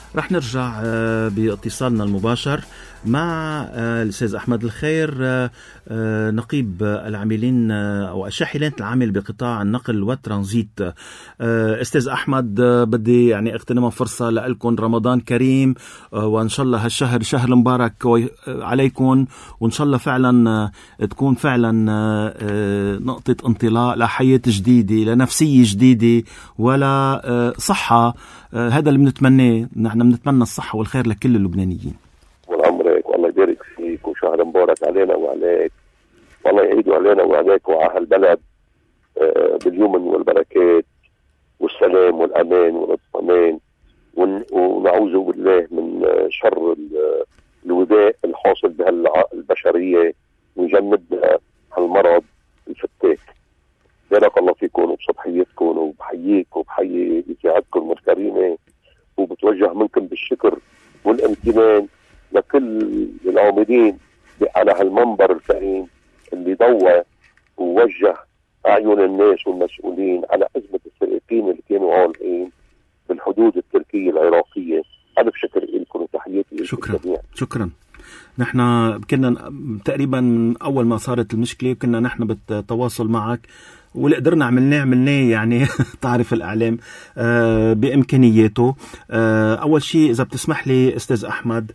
رح نرجع باتصالنا المباشر مع الأستاذ أحمد الخير، نقيب العاملين أو الشاحنات العامل بقطاع النقل والترانزيت. أستاذ أحمد، بدي يعني اغتنم فرصة لألكم رمضان كريم، وإن شاء الله هالشهر شهر مبارك عليكم، وإن شاء الله فعلا تكون فعلا نقطة انطلاق لحياة جديدة، لنفسية جديدة، ولا صحة. هذا اللي بنتمناه، نحن بنتمنى الصحة والخير لكل اللبنانيين. والعمرك والله يبارك فيك، وشهر مبارك علينا وعليك، والله يعيدوا علينا وعليك وعلى البلد باليمن والبركات والسلام والأمان والاطمئنان، ونعوذ بالله من شر الوباء الحاصل بهالبشرية، ويجنبنا هالمرض الفتاك. بارك الله فيكم وبصبحيتكم، وبحييك وبحيي إذاعتكم الكريمة، وبتوجه منكم بالشكر والامتنان لكل العاملين على هالمنبر الكريم اللي ضوى ووجه أعين الناس والمسؤولين على أزمة السائقين اللي كانوا عالقين بالحدود التركية العراقية. ألف شكر لكم وتحياتي لكم. شكرا. نحن كنا تقريبا من أول ما صارت المشكلة كنا نحن بالتواصل معك، واللي قدرنا عملناه يعني تعرف الإعلام بإمكانياته. أول شيء إذا بتسمح لي أستاذ أحمد،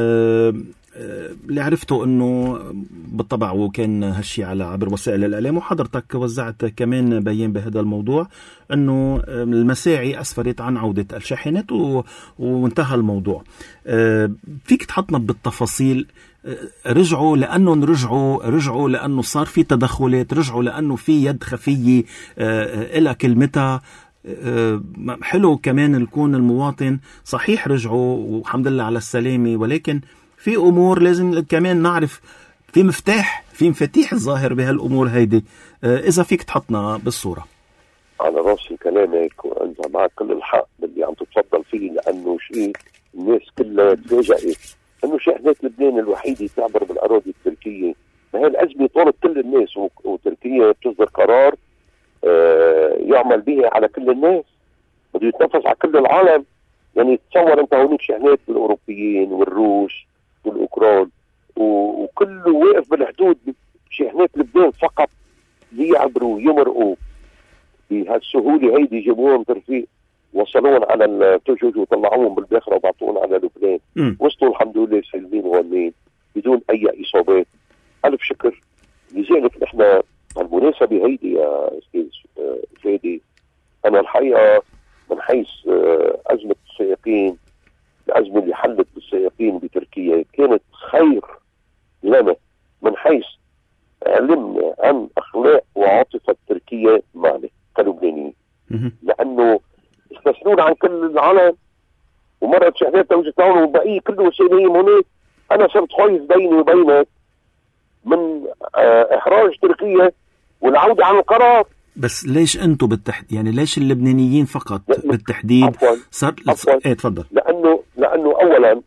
اللي عرفته أنه بالطبع وكان هالشي على عبر وسائل الإعلام، وحضرتك وزعت كمان بيان بهذا الموضوع، أنه المساعي أسفرت عن عودة الشاحنات وانتهى الموضوع. فيك تحطنا بالتفاصيل؟ رجعوا لأنه رجعوا لأنه صار في تدخلات، رجعوا لأنه في يد خفية إلى كلمتها. حلو كمان يكون المواطن صحيح رجعوا والحمد لله على السلامة، ولكن في أمور لازم كمان نعرف، في مفاتيح الظاهر بهالأمور هيدي. إذا فيك تحطنا بالصورة. على راسي كلامك، وأنت معك كل الحق باللي عم تتفضل فيه، لأنه شيء الناس كلها تفاجأت انه شاحنات لبنان الوحيده تعبر بالاراضي التركيه. ما هي الازمه طالت كل الناس، وتركيا بتصدر قرار يعمل به على كل الناس، بده يتنفذ على كل العالم. يعني تصور انت هونيك شاحنات الاوروبيين والروس والاوكران وكله واقف بالحدود، شاحنات لبنان فقط ليعبروا يمرقوا بهالسهوله هيدي، يجيبوهم ترفيق، وصلون على التجوج وطلعوهم بالباخره وبعطوهم على لبنان. وصلوا الحمد لله سالمين وغانمين بدون اي اصابات. الف شكر. لذلك نحن بالمناسبه هيدي يا استاذ فادي، انا الحقيقه من حيث ازمه السائقين، الازمه اللي حلت بالسائقين بتركيا كانت خير لنا، من حيث علمنا عن اخلاق وعاطفه تركيا معنا كلبنانيين، لانه استثنون عن كل العالم، ومرت شهادات توجد هون والبقيه كله وسيلين هناك. انا صرت خايف بيني وبينك من احراج تركيا والعوده عن القرار. بس ليش انتم بالتحديد؟ يعني ليش اللبنانيين فقط بالتحديد؟ صار تفضل. لانه اولا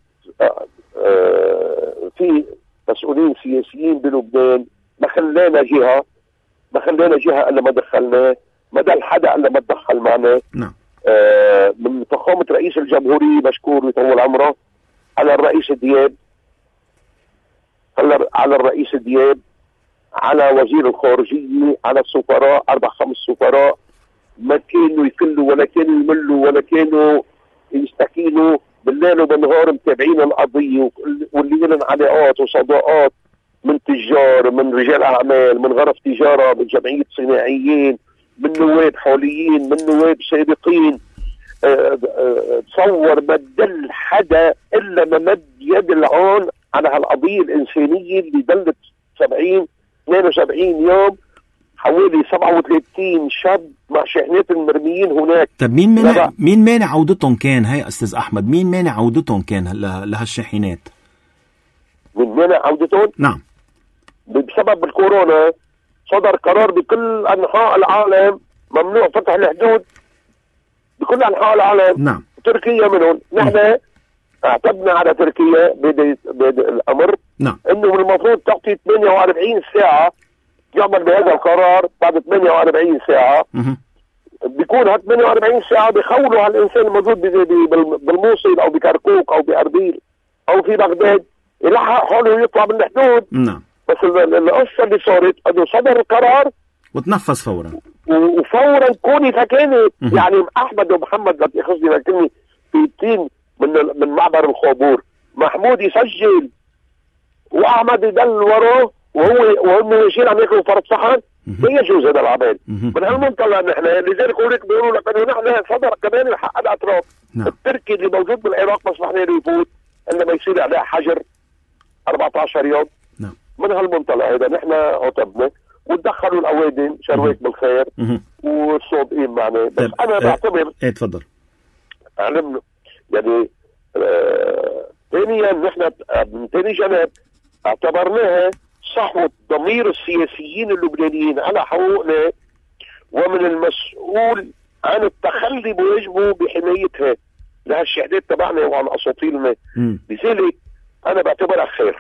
في مسؤولين سياسيين بلبنان ما خلانا جهه الا ما دخلناه، ما دل حدا الا ما تدخل معنا. نعم. من فخامة رئيس الجمهورية مشكور ويطول عمره، على الرئيس دياب، على وزير الخارجية، على السفراء، 4-5 سفراء، ما كانوا يكلوا ولا كانوا يملوا ولا كانوا يستكينوا، بالليل وبالنهار متابعين القضية، واللي لهم علاقات وصداقات من تجار، من رجال أعمال، من غرف تجارة، من جمعية صناعيين، من نواب حاليين، من نواب سابقين. تصور ما دل حدا الا ما مد يد العون على هالقضيه الانسانيه اللي دلت 72 يوم، حوالي 37 شاب مع شاحنات المرميين هناك. طب مين مانع عودتهم كان؟ هي استاذ احمد، مين مانع عودتهم كان لهالشاحنات؟ مين مانع عودتهم؟ نعم. بسبب الكورونا صدر قرار بكل انحاء العالم ممنوع فتح الحدود بكل انحاء العالم. نعم. تركيا منهم. نحن اعتدنا على تركيا بهذا الامر. نعم. انه المفروض تعطي 48 ساعه يعمل بهذا القرار. بعد 48 ساعه بيكون 48 ساعة بيخولوا على الإنسان الموجود بالموصل أو بكركوك أو بأربيل أو في بغداد يلحق حاله ويطلع من الحدود. نعم. بس القصة اللي صارت أنه صدر القرار وتنفذ فورا وفورا كوني فكانت يعني أحمد ومحمد لا تأخذني بالكلمة بيتين من معبر الخابور، محمود يسجل وأحمد يدل وراه وهم ماشيين عم ياكلوا فرد صحن. لا يجوز هذا العمل من هالمنطلق. نحن لذلك هناك بيقولوا لك انه نحن صدر كمان الحق الاطراف. التركي اللي موجود بالعراق ما سمحنا له يفوت الا ما يصير عليه حجر 14 يوم. من هالمنطلق هذا نحن عتبنا وتدخلوا الاوادم شرويك بالخير والصادقين معنا. بس انا بعتبر تفضل علمنا يعني ثانيا نحن من ثاني جانب اعتبرناها صحوة ضمير السياسيين اللبنانيين على حقوقنا ومن المسؤول عن التخلي بواجبه بحمايتها لهالشهادات تبعنا وعن اساطيلنا. لذلك انا بعتبرها خير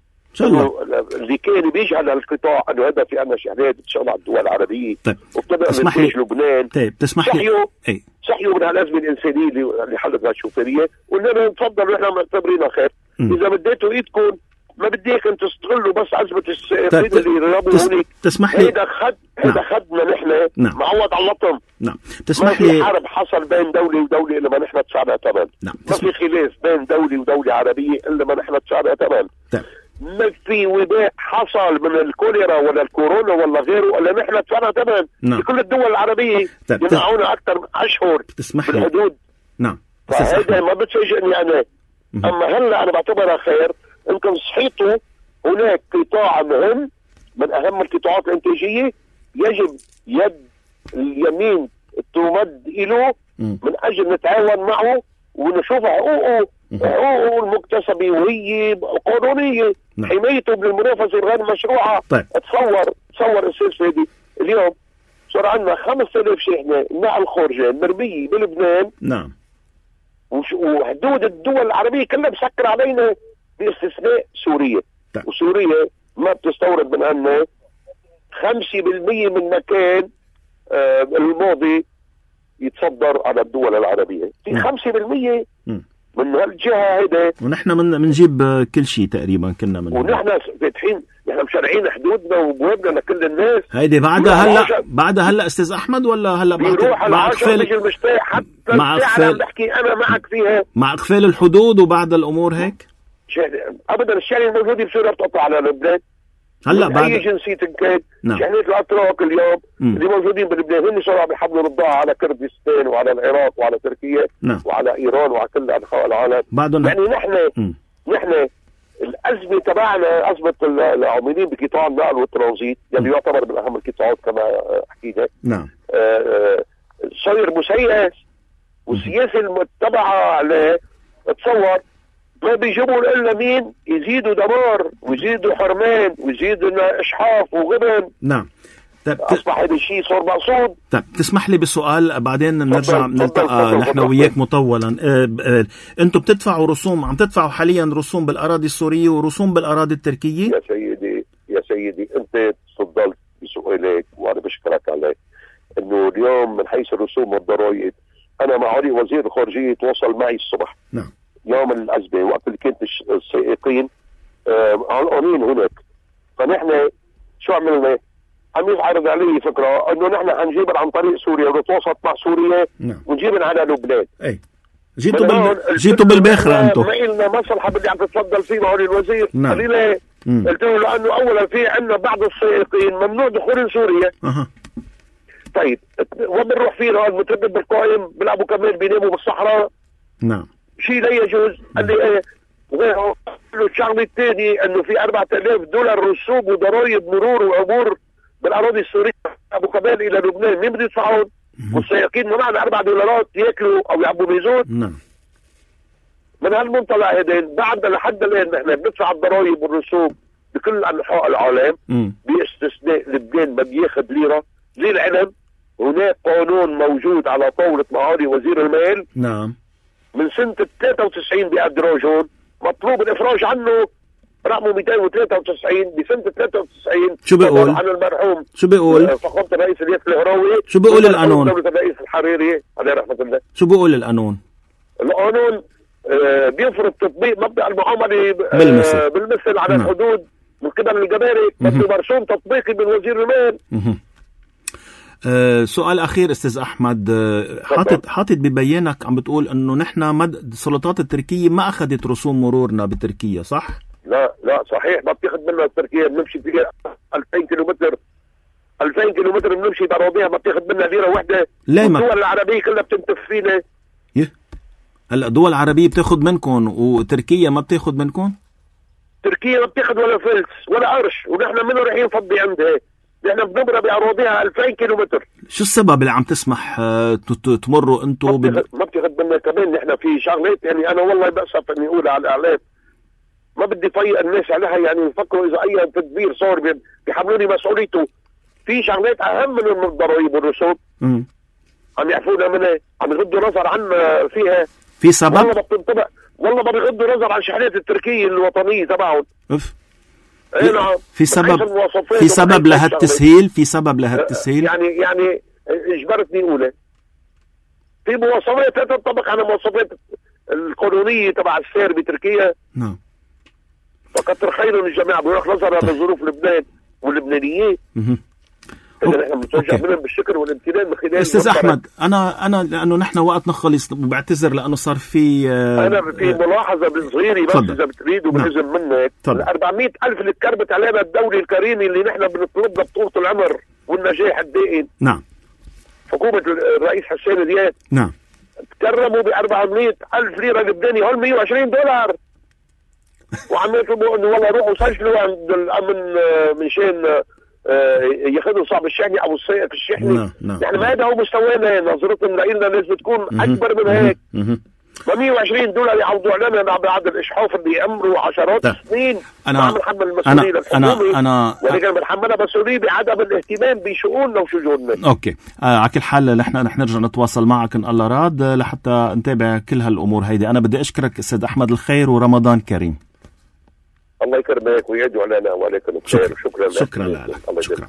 اللي كان بيجهل القطاع انه هذا في عنا شهادات تشتغل على الدول العربيه. طيب وابتدأ من جيش لبنان. طيب تسمح لي صحيوا من هالازمه الانسانيه اللي حلت هالشوفيريه وقلنا لهم تفضلوا احنا معتبرينها خير. اذا بديتوا ايدكم ما بديك ان تستغلوا بس عزبة السائقين اللي يرغبوا هونيك. تسمح لي هذا خدنا نحن معوض على اللطم. تسمح لي ما في حرب حصل بين دولة ودولة إلا ما نحن دفعنا ثمن. ما في خلاف بين دولة ودولة عربية إلا ما نحن دفعنا ثمن. ما في وباء حصل من الكوليرا ولا الكورونا ولا غيره إلا نحن دفعنا ثمن. كل الدول العربية يمنعونا أكثر من أشهر بالحدود. فهذا ما بتفاجئني أنا. أما هلا أنا بعتبرها خير. يمكن صحيته هناك قطاع مهم من أهم القطاعات الإنتاجية يجب يد اليمين تمد إله من أجل نتعاون معه ونشوف حقوقه المكتسبة وهي قانونية. حمايته من المنافسة الغير مشروعة. تصور أستاذ فادي اليوم صار عندنا 5000 شاحنة مع الخارجين مرمية بلبنان. وحدود الدول العربية كلها مسكر علينا باستثناء سوريا. وسوريا ما بتستورد من عنا 5% من مكان الماضي يتصدر على الدول العربية. في 5% من هالجهة هيدا ونحن منجيب كل شيء تقريبا كنا من ونحن فاتحين نحن مشرعين حدودنا وبوابنا لكل الناس. هيدي بعدها هلا استاذ احمد ولا هلا مع اقفال حتى مع اقفال بحكي انا معك فيها مع اقفال الحدود وبعد الامور هيك ابدا. الشارع الموجوده بسوريا بتقطع على لبنان هلا بعد اي جنسيه كان. شحنات الاتراك اليوم اللي موجودين بلبنان هن صاروا بيحملوا البضاعه على كردستان وعلى العراق وعلى تركيا وعلى ايران وعلى كل انحاء العالم. يعني نحن الازمه تبعنا ازمه العاملين بقطاع النقل والترانزيت اللي يعتبر من اهم القطاعات كما حكينا. صاير مسيس والسياسه المتبعه عليه. تصور ما بيجيبوا الا مين يزيدوا دمار ويزيدوا حرمان ويزيدوا اشحاف وغبن. اصبح هذا الشيء صار مقصود. تسمح لي بالسؤال بعدين نرجع نلتقى نحن وياك مطولا. انتم بتدفعوا رسوم عم تدفعوا حاليا رسوم بالاراضي السوريه ورسوم بالاراضي التركيه؟ يا سيدي انت تفضلت بسؤالك وانا بشكرك عليه انه اليوم من حيث الرسوم والضرائب انا مع علي وزير الخارجيه تواصل معي الصبح يوم الأزمة وقت اللي كانت السائقين علقانين هناك. فنحن شو عملنا؟ عم يعرض علي فكرة انه نحن حنجيبن عن طريق سوريا ونتواصل مع سوريا ونجيبن على لبنان. جيتوا بالباخرة انتم. ما إلنا مصلحة بدي عم تتفضل فيه مع علي الوزير. قال لي قلت له لانه اولا في عندنا بعض السائقين ممنوع دخول سوريا. طيب وبنروح فيه هذا المتردد بالقائم بيلعبوا كمان بيناموا بالصحراء. شيء لا يجوز. قال لي ايه وغيره. الشغله الثاني انه في $4000 رسوم وضرائب مرور وعبور بالاراضي السوريه ابو كمال الى لبنان. مين بده يدفعهم؟ والسائقين معنا $4 ياكلوا او يعبوا ميزوت. من هالمنطلق هذين بعد لحد الان نحن بندفع الضرائب والرسوم بكل انحاء العالم باستثناء لبنان ما بياخذ ليره. زي العلم هناك قانون موجود على طاوله معالي وزير المال من سنة 93 بأدراجون مطلوب الإفراج عنه رقمه 293 بسنة 93. شو بيقول؟ عن المرحوم شو بيقول؟ فخامة الرئيس الياس الهراوي. شو بيقول القانون؟ دولة الرئيس الحريري عليه رحمة الله. شو بيقول القانون؟ القانون بيفرض تطبيق مبدأ المعاملة بالمثل على الحدود من قبل الجمارك، بده مرسوم تطبيقي من وزير المال. سؤال اخير استاذ احمد، حاطط ببيانك عم بتقول انه نحن السلطات التركيه ما اخذت رسوم مرورنا بتركيا، صح؟ لا صحيح، ما بتاخذ منا تركيا، بنمشي فيها 2000 كيلومتر 2000 كيلومتر بنمشي باراضيها، ما بتاخذ منا ليره واحده. الدول العربيه كلها بتنتف فينا. هلا الدول العربيه بتاخذ منكم وتركيا ما بتاخذ منكم؟ تركيا ما بتاخذ ولا فلس ولا قرش، ونحن منو رايحين نفضي عندها؟ نحن بنمر باراضيها 2000 كيلومتر. شو السبب اللي عم تسمح تمروا انتم؟ ما بتاخذ منا كمان. نحن في شغلات يعني انا والله بأسف اني اقولها على الاعلام، ما بدي طيق الناس عليها، يعني يفكروا اذا اي تدبير صار بيحملوني مسؤوليته. في شغلات اهم من الضرائب والرسوم عم يعفونا منها، عم يغضوا نظر عنا فيها. في سبب؟ والله ما بتنطبق، والله ما بيغضوا نظر عن الشحنات التركيه الوطنيه تبعهم. في سبب لهالتسهيل؟ في سبب لهالتسهيل؟ يعني اجبرتني اقولها. في مواصفات لا تنطبق على المواصفات القانونيه تبع السير بتركيا. نعم. فكتر خيرهم الجميع بيروح نظر على ظروف لبنان واللبنانيين. احنا بنتوجه منهم بالشكر والامتنان من خلال استاذ احمد، انا لانه نحن وقتنا خلص وبعتذر لانه صار في انا في ملاحظه صغيره بس اذا بتريد وبنزل منك. ال 400,000 اللي تكربت علينا الدوله الكريمه اللي نحن بنطلبها بطولة العمر والنجاح الدائم. نعم. حكومه الرئيس حسين دياب. نعم. تكرموا ب 400,000 ليره لبناني، هول $120 وعم يطلبوا انه والله روحوا سجلوا عند الامن مشان ياخذوا صعب الشحنه او السائق الشحني. يعني ما هذا هو مستوانا. نظرتهم لنا لازم تكون اكبر من هيك. ما $120 يعوضوا علينا بعد الاشحاف اللي عمره عشرات السنين. انا بنحمل المسؤوليه انا ولكن بنحملها مسؤوليه بعدم الاهتمام بشؤوننا وشجوننا. اوكي. على كل حال نحن رح نرجع نتواصل معك ان الله راد لحتى نتابع كل هالامور هيدي. انا بدي اشكرك استاذ احمد الخير ورمضان كريم. الله يكرمك ويدعو علينا وعليكم الخير. شكرا لك. شكرا.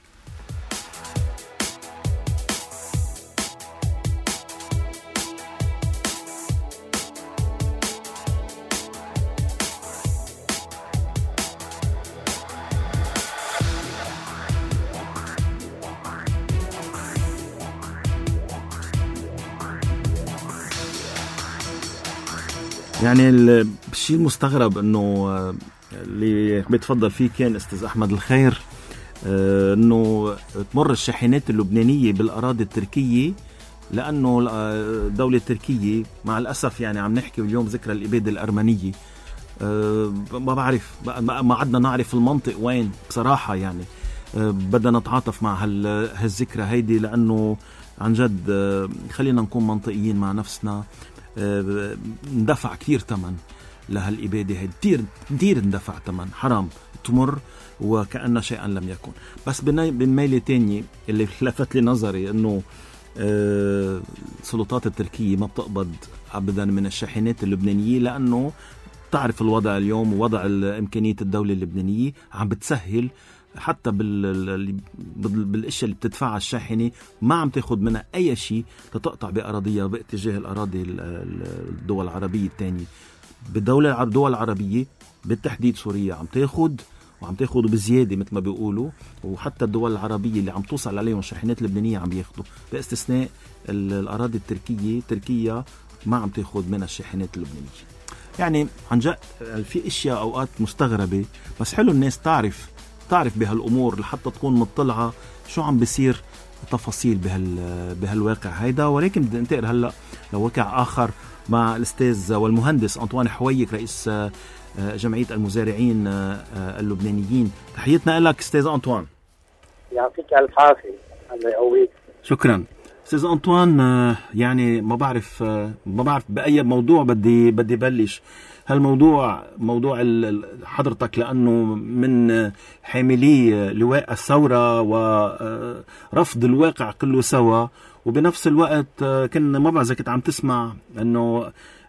يعني الشيء المستغرب انه اللي بيتفضل فيه كان استاذ احمد الخير، انه تمر الشاحنات اللبنانيه بالاراضي التركيه، لانه الدوله التركيه مع الاسف يعني عم نحكي اليوم ذكرى الاباده الارمنيه. ما بعرف، ما عدنا نعرف المنطق وين بصراحه. يعني بدنا نتعاطف مع هالذكرى هيدي، لانه عن جد خلينا نكون منطقيين مع نفسنا. ندفع كثير ثمن لهالإبادة هي، كثير ندفع ثمن، حرام تمر وكأن شيئا لم يكن. بس بميلة تانية اللي لفت لي نظري انه السلطات التركية ما بتقبض ابدا من الشاحنات اللبنانية، لانه تعرف الوضع اليوم ووضع إمكانية الدولة اللبنانية عم بتسهل حتى بالاشياء اللي بتدفعها الشاحنة، ما عم تاخد منها اي شيء لتقطع بأراضيها باتجاه الأراضي الدول العربية التانية. الدول العربية بالتحديد سوريا عم تاخد، وعم تاخدوا بزيادة مثل ما بيقولوا، وحتى الدول العربية اللي عم توصل عليهم شاحنات لبنانية عم ياخدوا، باستثناء الأراضي التركية. تركيا ما عم تاخد منها الشاحنات اللبنانية. يعني عن جد في اشياء اوقات مستغربة، بس حلو الناس تعرف بهالامور لحتى تكون مطلعة شو عم بيصير تفاصيل بهالواقع هيدا. ولكن بدي انتقل هلا لواقع اخر مع الاستاذ والمهندس أنطوان حويك، رئيس جمعية المزارعين اللبنانيين. تحياتنا لك استاذ أنطوان. يعطيك الف عافية. الله يقويك. شكرا استاذ أنطوان. يعني ما بعرف بأي موضوع بدي بلش. هالموضوع موضوع حضرتك، لأنه من حاملي لواء الثورة ورفض الواقع كله سوا، وبنفس الوقت كنا ما بعرف إذا كنت عم تسمع أنه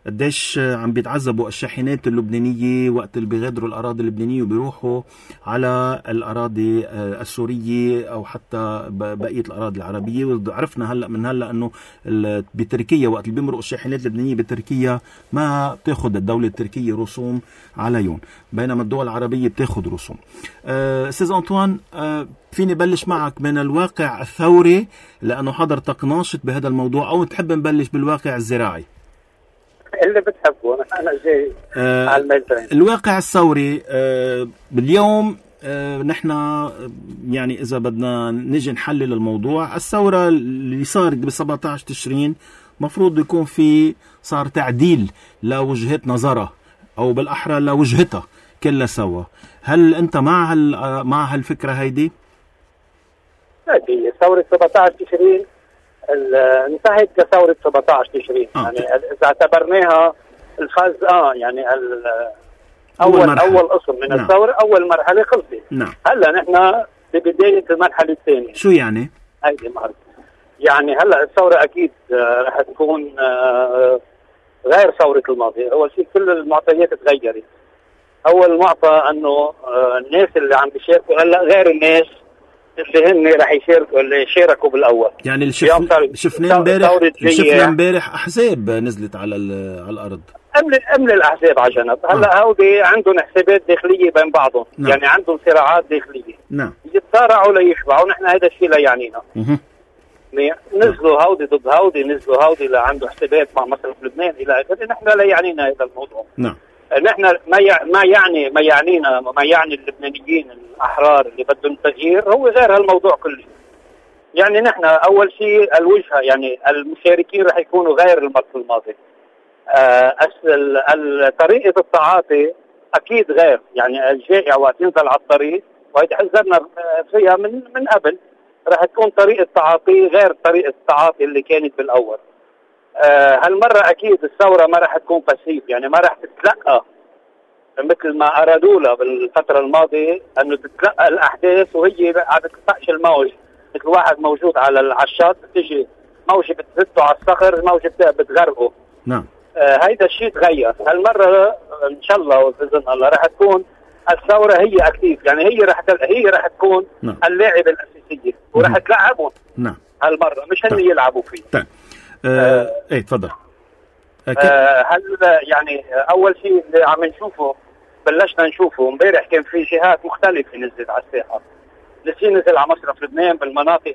قديش عم بيتعذبوا الشاحنات اللبنانية وقت اللي بيغادروا الأراضي اللبنانية وبيروحوا على الأراضي السورية أو حتى بقية الأراضي العربية. وعرفنا هلأ أنه بتركيا وقت اللي بيمرقوا الشاحنات اللبنانية بتركيا ما بتاخد الدولة التركية رسوم عليهم، بينما الدول العربية بتاخد رسوم. أستاذ أنطوان، فيني بلش معك من الواقع الثوري لأنه حضرتك ناشط بهذا الموضوع، أو تحب نبلش بالواقع الزراعي؟ اللي بتحبه. أنا جاي على الميدان. الواقع الثوري باليوم نحن يعني إذا بدنا نجي نحلل الموضوع، الثورة اللي صارت ب17 تشرين مفروض يكون في صار تعديل لوجهة نظرها أو بالأحرى لوجهتها كلها سوا. هل أنت مع هالفكرة هيدي؟ هذه ثورة 17 تشرين انتهت كثورة 17 تشرين. يعني إذا اعتبرناها الفاز يعني أول قسم من الثورة، أول مرحلة خلصت. هلا نحن ببداية المرحلة الثانية. شو يعني؟ هيدي مرحلة يعني هلا الثورة أكيد رح تكون غير ثورة الماضي. أول شيء كل المعطيات تغيرت. أول معطى أنه الناس اللي عم بيشاركوا هلا غير الناس اللي هن رح يشاركوا اللي شاركوا بالأول. يعني اللي شفنا امبارح أحزاب نزلت على الأرض. أمل الأحزاب على جنب. هلا هودي عندهم حسابات داخلية بين بعضهم. يعني عندهم صراعات داخلية. يتصارعوا ليشبعوا. نحن هذا الشيء لا يعنينا. نزلوا هودي ضد هودي، نزلوا هودي اللي عنده حسابات مع مصرف لبنان الى اخره. نحن لا يعنينا هذا الموضوع. نحن ما يعني اللبنانيين الاحرار اللي بدهم التغيير هو غير هالموضوع كله. يعني نحن اول شيء الوجهه، يعني المشاركين رح يكونوا غير المرة الماضي. طريقه التعاطي اكيد غير. يعني الجائع وقت ينزل على الطريق وهيدا حذرنا فيها من قبل، رح تكون طريقة تعاطي غير طريقة التعاطي اللي كانت بالأول. هالمرة أكيد الثورة ما رح تكون باسيف. يعني ما رح تتلقى مثل ما أرادوا لها بالفترة الماضية أنه تتلقى الأحداث وهي عم بتطقش الموج، مثل واحد موجود على الشاطئ تجي موجة بتزته على الصخر، موجة بتغرقه. هيدا الشيء تغير هالمرة إن شاء الله وبإذن الله. رح تكون الثورة هي أكتيف. يعني هي رح تكون اللاعب الأساسية ورح تلعبهم هالمرة، مش هن يلعبوا فيه. طيب ايه تفضل. هل يعني أول شيء اللي عم نشوفه بلشنا نشوفه امبارح كان في جهات مختلفة نزلت على الساحة. نزل على مصرف لبنان بالمناطق،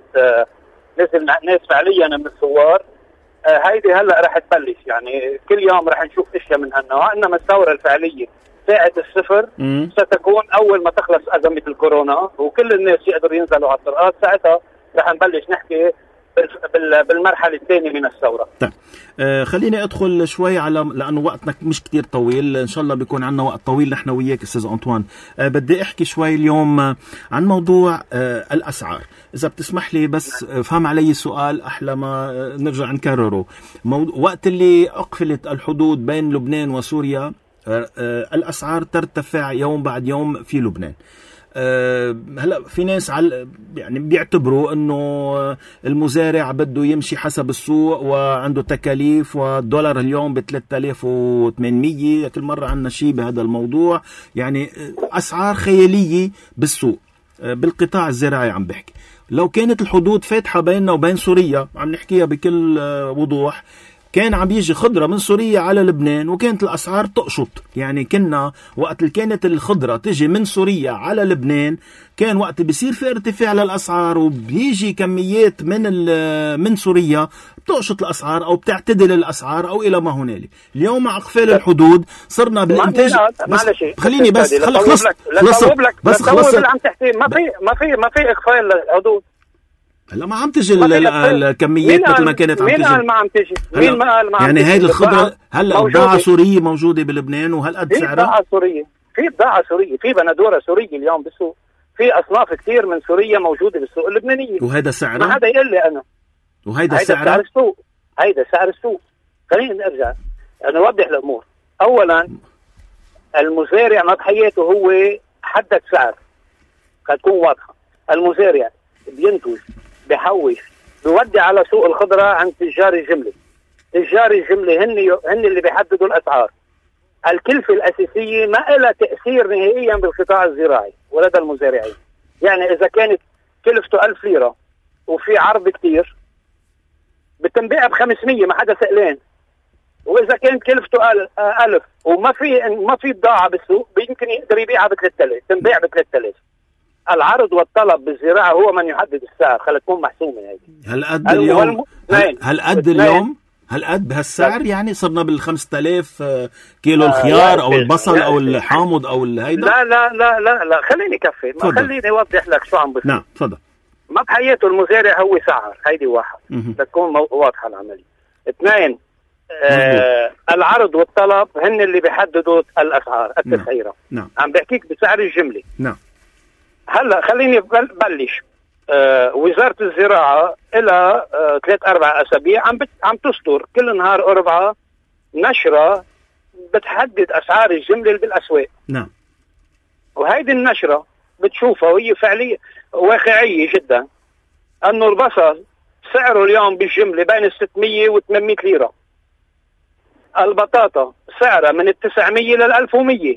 نزل ناس فعليا من الثوار. هيدي هلا رح تبلش. يعني كل يوم رح نشوف اشياء من هالنوع. انما الثورة الفعلية ساعة الصفر ستكون أول ما تخلص أزمة الكورونا وكل الناس يقدروا ينزلوا على الطرقات. ساعتها رح نبلش نحكي بالمرحلة الثانية من الثورة. طيب خليني أدخل شوي لأنه وقتنا مش كتير طويل، إن شاء الله بيكون عنا وقت طويل نحن وياك أستاذ أنطوان. بدي أحكي شوي اليوم عن موضوع الأسعار. إذا بتسمح لي بس فهم علي سؤال أحلى ما نرجع نكرره. وقت اللي أقفلت الحدود بين لبنان وسوريا الأسعار ترتفع يوم بعد يوم في لبنان. هلا في ناس يعني بيعتبروا انه المزارع بده يمشي حسب السوق وعنده تكاليف، والدولار اليوم ب3800. كل مرة عنا شيء بهذا الموضوع. يعني اسعار خيالية بالسوق بالقطاع الزراعي. عم بحكي لو كانت الحدود فاتحة بيننا وبين سوريا، عم نحكيها بكل وضوح، كان عم يجي خضرة من سوريا على لبنان وكانت الأسعار تقشط. يعني كنا وقت كانت الخضرة تجي من سوريا على لبنان كان وقت بيصير في ارتفاع للأسعار وبيجي كميات من سوريا بتقشط الأسعار أو بتعتدل الأسعار أو إلى ما هنالك. اليوم مع إقفال الحدود صرنا بالإنتاج. خليني بس خلص ما في إقفال للحدود. هلا ما عم تجي الكميات مثل ما كانت عم تجي. مين قال ما عم تجي؟ مين ما قال ما عم يعني تجي؟ هيدي الخضرة هلا بضاعة سورية موجودة بلبنان وهالقد سعرها؟ في بضاعة سورية، في بندورة سورية اليوم بالسوق، في أصناف كثير من سوريا موجودة بالسوق اللبنانية. وهذا سعرها؟ ما هذا يقول لي أنا. وهيدا سعر السوق. هيدا سعر السوق. خلينا نرجع نوضح الأمور. أولا المزارع مضحيته هو حدد سعر تكون واضحة. المزارع بينتج، بحوش، بيودي على سوق الخضرة عند تجار الجملة. تجار الجمله هن اللي بيحددوا الاسعار. الكلفه الاساسيه ما لها تاثير نهائيا بالقطاع الزراعي ولدى المزارعين. يعني اذا كانت كلفته 1000 ليره وفي عرض كتير بتنبيع ب500 ما حدا سألان. واذا كانت كلفته 1000 وما في بضاعه بالسوق يمكن يقدر يبيعها ب3000 تنبيع ب3000. العرض والطلب بالزراعه هو من يحدد السعر. خلينا تكون محسومه هذه. هل قد بهالسعر يعني صرنا بال5000 كيلو الخيار او البصل او الحامض او الهيدا؟ لا خليني كفي خليني اوضح لك شو عم بصير. نعم تفضل. ما بحياته المزارع هو سعر. هيدي واحد تكون واضحه العمليه. اثنين العرض والطلب هن اللي بيحددوا الاسعار التسعيره. نعم. عم بحكيك بسعر الجمله. نعم. هلا خليني بلش. وزاره الزراعه لها 3-4 اسابيع عم تصدر كل نهار 4 نشره بتحدد اسعار الجمله بالاسواق. نعم. وهيدي النشره بتشوفها وهي فعليا واقعيه جدا انه البصل سعره اليوم بالجمله بين 600 و800 ليره. البطاطا سعرها من 900 ل1100.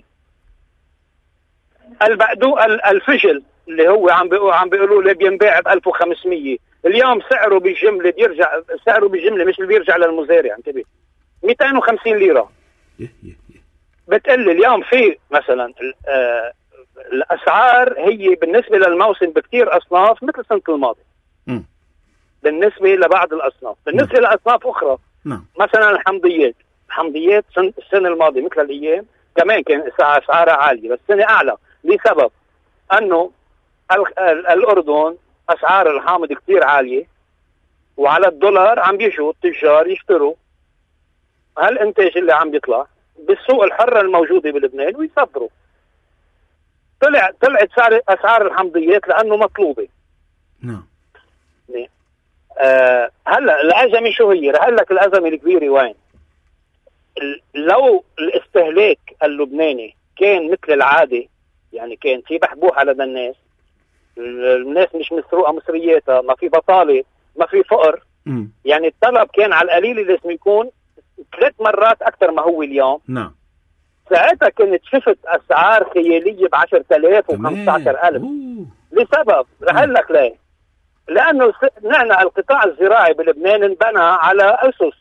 البقدونس الفجل اللي هو عم بيقولوا لي بينباع ب1500 اليوم سعره بالجمله بيرجع سعره بالجمله مش اللي بيرجع للمزارع. انتبه 250 ليره. بتقل اليوم في مثلا الاسعار هي بالنسبه للموسم بكثير اصناف مثل السنه الماضيه. بالنسبه لبعض الاصناف. بالنسبه لاصناف اخرى مثلا الحمضيات السنه الماضيه مثل الايام كمان كان اسعارها عاليه بس السنه اعلى لسبب انه الاردن اسعار الحامض كثير عاليه وعلى الدولار عم بيجوا التجار يشتروا هالانتاج اللي عم بيطلع بالسوق الحره الموجوده بلبنان ويصدروا. طلعت اسعار الحمضيات لانه مطلوبه. نعم. هلا الازمه شو هي؟ رح اقول لك الازمه الكبيره وين. لو الاستهلاك اللبناني كان مثل العاده يعني كان في بحبوحه لدى الناس مش مسروقه مصرياتها، ما في بطاله، ما في فقر. يعني الطلب كان على القليل لازم يكون 3 مرات اكثر ما هو اليوم. نعم. ساعتها كنت شفت اسعار خياليه ب10,000 و15,000 لسبب رح اقول لك ليه. لانه نحن القطاع الزراعي بلبنان انبنى على اسس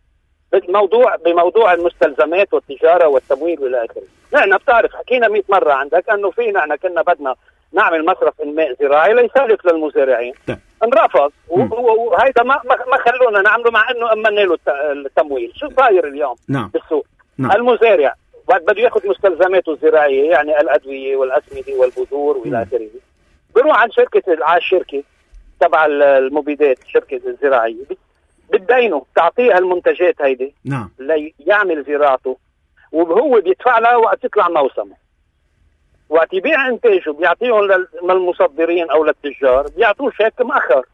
بموضوع المستلزمات والتجاره والتمويل والى اخره. نحن بتعرف حكينا 100 مره عندك انه نحن كنا بدنا نعمل مصرف انماء زراعي ليسلك للمزارعين. انرفض وهيدا ما خلونا نعمله مع انه امنا له التمويل. شو صاير اليوم بالسوق؟ المزارع بده ياخذ مستلزماته الزراعيه يعني الادويه والاسمده والبذور والى اخره. بيروح عند الشركه تبع المبيدات الشركه الزراعيه بتدينه تعطيها المنتجات هيدي ليعمل زراعته وهو بيدفع لها وقت يطلع موسمه. وقت يبيع انتاجه بيعطيهم للمصدرين او للتجار بيعطوه شيك مأخر.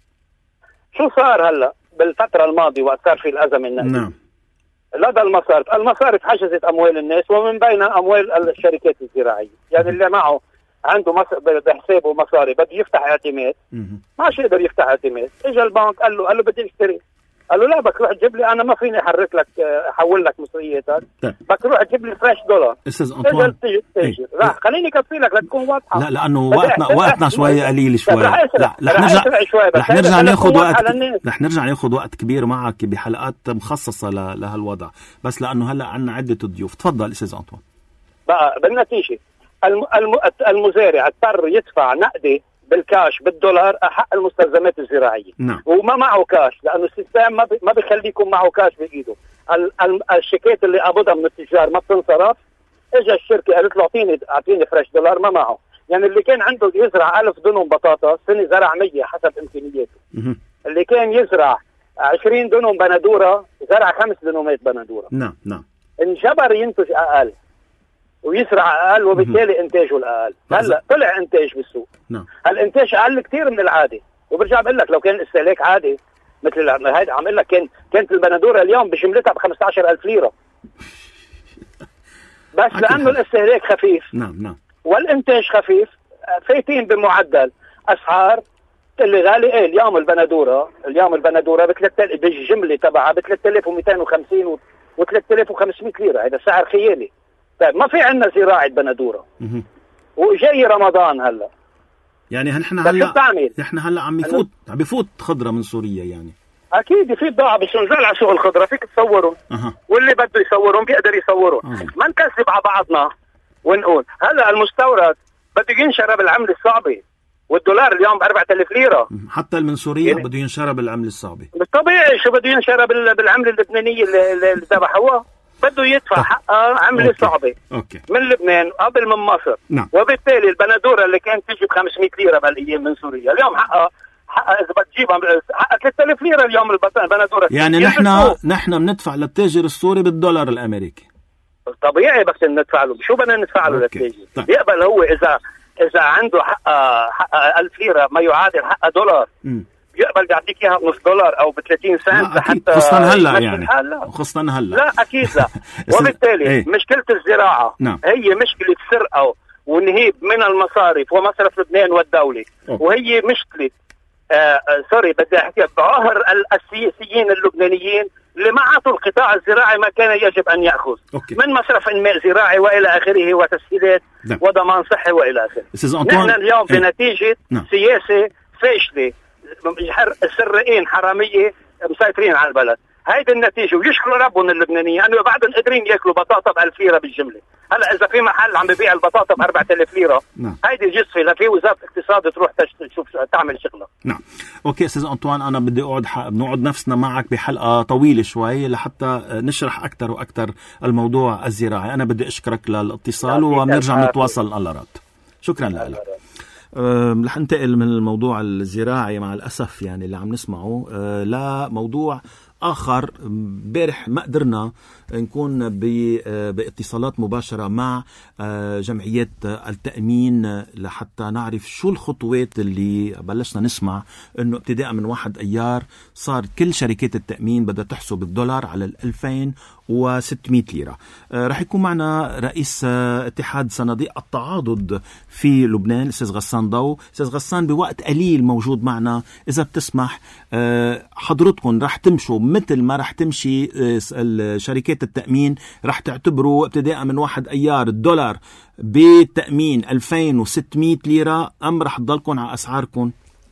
شو صار هلا بالفتره الماضيه وقت صار في الازمه النقديه؟ لدى المصارف حجزت اموال الناس ومن بينها اموال الشركات الزراعيه. يعني اللي معه عنده بحسابه مصاري بده يفتح اعتماد ما يقدر يفتح اعتماد. اجى البنك قال له بدي اشتري. قال له لا بدك روح تجيب لي انا ما فيني احول لك مصرياتك بدك تروح تجيب لي فريش دولار. استاذ انطوان راح خليني كفي لك لتكون واضحه. لا لانه وقتنا شوي قليل شوي. رح نرجع ناخذ وقت. رح نرجع ناخذ وقت كبير معك بحلقات مخصصه لهالوضع بس لانه هلا عندنا عده ضيوف. تفضل استاذ انطوان. بقى بالنتيجه المزارع اضطر يدفع نقدي بالكاش بالدولار حق المستلزمات الزراعيه. وما معه كاش لانه السيستم ما بيخليه يكون معه كاش بايده. الشيكات اللي قبضها من التجار ما بتنصرف. اجى الشركه قالت له اعطيني فريش دولار ما معه. يعني اللي كان عنده يزرع 1000 دنم بطاطا سنه زرع 100 حسب امكانياته. اللي كان يزرع 20 دنم بندوره زرع 5 دنومات بندوره. نعم. انجبر ينتج اقل ويزرع اقل وبالتالي انتاجه الاقل. هلا طلع انتاج بالسوق. الانتاج اقل كثير من العاده. وبرجع بقول لك لو كان الاستهلاك عادي مثل هيدا عم اقول لك كانت البندوره اليوم بجملتها ب15,000 ليره. بس لانه الاستهلاك خفيف نعم والانتاج خفيف فايتين بمعدل اسعار اللي غالي ايه اليوم البندوره بالجمله تبعها ب 3250 و 3500 ليره. هذا سعر خيالي. طيب ما في عندنا زراعه بندوره وجاي رمضان هلا، يعني نحن هلا عم بفوت خضره من سوريا. يعني اكيد في بضاعه بس نزل على سوق الخضره فيك تصورهم. واللي بده يصورهم بيقدر يصورهم. ما نكذب على بعضنا ونقول هلا المستورد بده ينشر بالعمله الصعبه، والدولار اليوم ب 4000 ليره. حتى من سوريا يعني بده ينشر بالعمله الصعبه. بالطبيعي شو بده ينشر بالعمله اللبنانيه اللي تبعها، بده يدفع حقها عمله صعبه من لبنان قبل من مصر. نعم. وبالتالي البندوره اللي كانت تجي ب 500 ليره بالايام من سوريا اليوم حقها اذا بتجيبها حقها 3000 ليره اليوم البندوره. يعني نحن بندفع للتاجر السوري بالدولار الامريكي. طبيعي بس ندفع له. شو بدنا ندفع له للتاجر؟ بيقبل هو اذا عنده حق 1000 ليره ما يعادل حق دولار، يقبل يعطيك اياها بنص دولار او ب 30 سنت لحتى خاصة هلا يعني خاصة هلا لا اكيد لا. وبالتالي مشكلة الزراعة هي مشكلة سرقة ونهيب من المصارف ومصرف لبنان والدولة. وهي مشكلة سوري بدي احكي بعهر السياسيين اللبنانيين اللي ما عطوا القطاع الزراعي ما كان يجب ان ياخذ من مصرف انماء زراعي والى اخره وتسهيلات وضمان صحي والى اخره. نحن اليوم بنتيجة سياسة فاشلة، السرقين حرامية مسيطرين على البلد. هيدي النتيجة ويشكروا ربهم اللبنانيين انه بعدهم قادرين ياكلوا بطاطا ب1000 ليرة بالجملة. هلا اذا في محل عم ببيع البطاطا ب 4000 ليرة هيدي جصفة لا في وزارة الاقتصاد تروح تشوف تعمل شغلة. نعم. اوكي استاذ أنطوان، انا بدي بنقعد نفسنا معك بحلقة طويلة شوي لحتى نشرح اكثر واكثر الموضوع الزراعي. انا بدي اشكرك للاتصال وبنرجع نتواصل على رد. شكرا لك. رح ننتقل من الموضوع الزراعي مع الأسف يعني اللي عم نسمعه لموضوع آخر. امبارح ما قدرنا نكون باتصالات مباشرة مع جمعيات التأمين لحتى نعرف شو الخطوات اللي بلشنا نسمع انه ابتداء من 1 أيار صار كل شركات التأمين بدها تحسب الدولار على 2600 ليرة. رح يكون معنا رئيس اتحاد صناديق التعاضد في لبنان الأستاذ غسان ضو. أستاذ غسان بوقت قليل موجود معنا، إذا بتسمح حضرتكم رح تمشوا مثل ما رح تمشي شركات التأمين، رح تعتبروا ابتداء من 1 أيار الدولار بالتأمين 2600 ليرة أم رح تضلكم على أسعاركم؟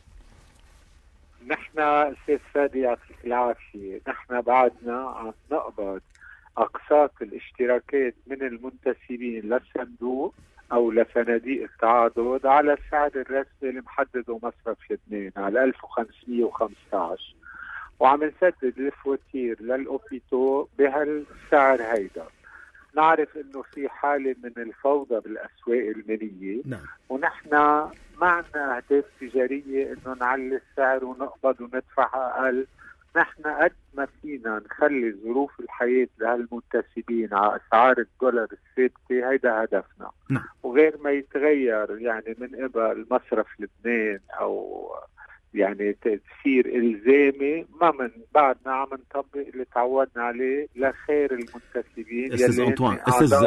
نحن أستاذ فادي يعطيك العافية، نحن بعدنا عم نقبض أقساط الاشتراكات من المنتسبين للصندوق أو لصناديق التعاضد على السعر الرسمي اللي محدده مصرف لبنان على 1515، وعم نسدد الفواتير للأوبيتو بهالسعر هيدا. نعرف انه في حالة من الفوضى بالأسواق المالية. ونحن معنا أهداف تجارية انه نعلي السعر ونقبض وندفع أقل. نحن قد ما فينا نخلي ظروف الحياة لهالمنتسبين على أسعار الدولار الثابتة، هيدا هدفنا. وغير ما يتغير يعني من قبل مصرف لبنان أو يعني تصير إلزامي، ما من بعدنا عم نطبق اللي تعودنا عليه لخير المنتسبين. أستاذ أنطوان،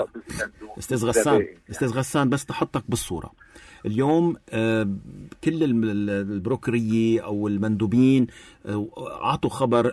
أستاذ غسان بس تحطك بالصورة اليوم. كل البروكرية أو المندوبين عطوا خبر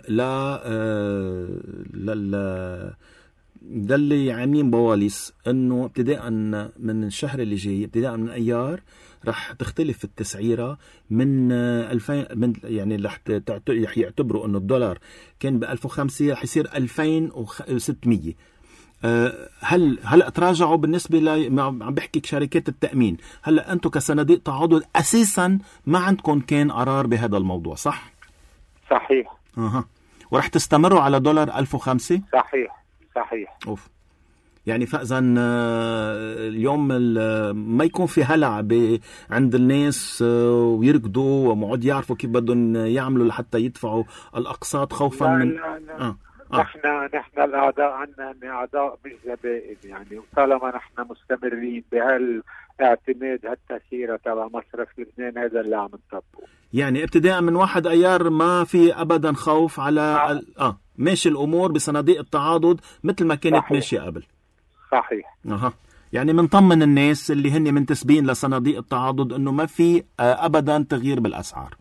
للي عاملين بواليس انه ابتداء من الشهر اللي جاي ابتداء من أيار رح تختلف التسعيرة من 2000 يعني رح يعتبروا انه الدولار كان ب 1005 رح يصير 2600. هلا تراجعوا بالنسبة عم بحكي شركات التأمين. هلا أنتم كصناديق تعاضد أساسا ما عندكم كان قرار بهذا الموضوع صح؟ صحيح. ورح تستمروا على دولار 1005؟ صحيح. أوف. يعني فإذا اليوم ما يكون في هلع عند الناس ويركضوا ومعود يعرفوا كيف بدهم يعملوا لحتى يدفعوا الأقساط خوفا من لا. نحن الأعداء عنا أعداء مش زبائن يعني، وطالما نحن مستمرين بهالاعتماد هالتسيرة تبع مصرف لبنان هذا اللي عم نطبقه. يعني ابتداء من 1 أيار ما في أبدا خوف على ماشي الأمور بصناديق التعاضد مثل ما كانت ماشية قبل. صحيح. يعني منطمن الناس اللي هن منتسبين لصناديق التعاضد انه ما في ابدا تغيير بالاسعار.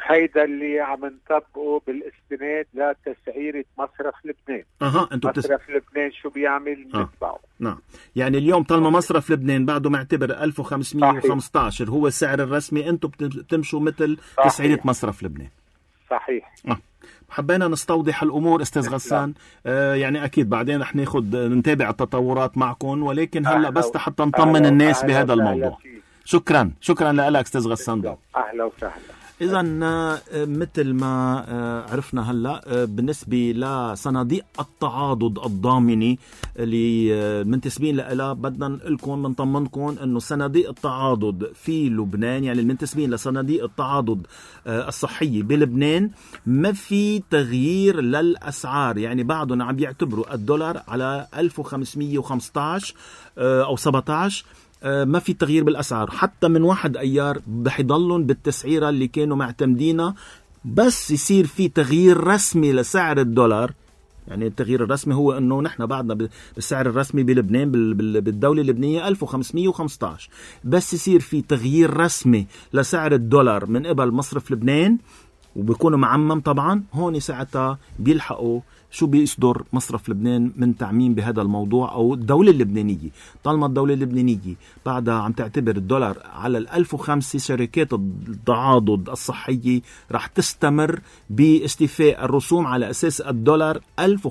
هيدا اللي عم نطبقه بالاستناد لتسعيرة مصرف لبنان. انتوا مصرف لبنان شو بيعمل نتبعه. نعم. يعني اليوم طالما مصرف لبنان بعده معتبر 1515 هو السعر الرسمي، انتوا بتمشوا مثل تسعيرة مصرف لبنان. صحيح. حبينا نستوضح الامور استاذ غسان. يعني اكيد بعدين رح نتابع التطورات معكم، ولكن هلا بس حتى نطمن الناس بهذا الموضوع. شكرا لك استاذ غسان. اهلا وسهلا. إذا مثل ما عرفنا هلا بالنسبة لصناديق التعاضد الضامنة اللي المنتسبين لها، بدنا نقولكم بنطمنكم إنه صناديق التعاضد في لبنان، يعني المنتسبين لصناديق التعاضد الصحية بلبنان، ما في تغيير للأسعار. يعني بعضهم عم يعتبروا الدولار على 1515 أو 17، ما في تغيير بالأسعار. حتى من 1 أيار بحيضلن بالتسعيرة اللي كانوا معتمدينها، بس يصير في تغيير رسمي لسعر الدولار. يعني التغيير الرسمي هو أنه نحن بعدنا بالسعر الرسمي بلبنان بالدولة اللبنانية 1515، بس يصير في تغيير رسمي لسعر الدولار من قبل مصرف لبنان وبيكونوا معمم طبعا. هون ساعتها بيلحقوا شو بيصدر مصرف لبنان من تعميم بهذا الموضوع، أو الدولة اللبنانية. طالما الدولة اللبنانية بعدها عم تعتبر الدولار على 1005، شركات التعاضد الصحية رح تستمر باستيفاء الرسوم على أساس الدولار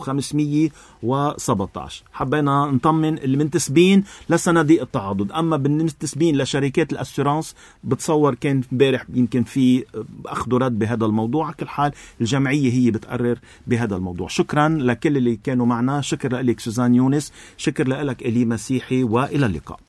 1517. حبينا نطمن المنتسبين لصناديق التعاضد. أما بالمنتسبين لشركات الأسيرانس، بتصور كان امبارح يمكن في أخذ ورد بهذا الموضوع. على كل حال الجمعية هي بتقرر بهذا الموضوع. شكرا لكل اللي كانوا معنا. شكرا لك سوزان يونس، شكرا لك إلي مسيحي، وإلى اللقاء.